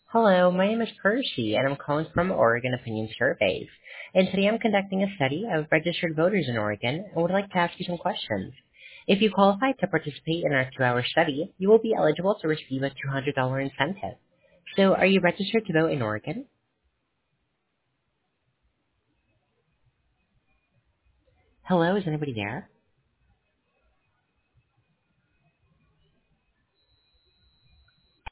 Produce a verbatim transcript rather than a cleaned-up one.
Hello, my name is Percy, and I'm calling from Oregon Opinion Surveys. And today I'm conducting a study of registered voters in Oregon and would like to ask you some questions. If you qualify to participate in our two-hour study, you will be eligible to receive a two hundred dollars incentive. So, are you registered to vote in Oregon? Hello, is anybody there?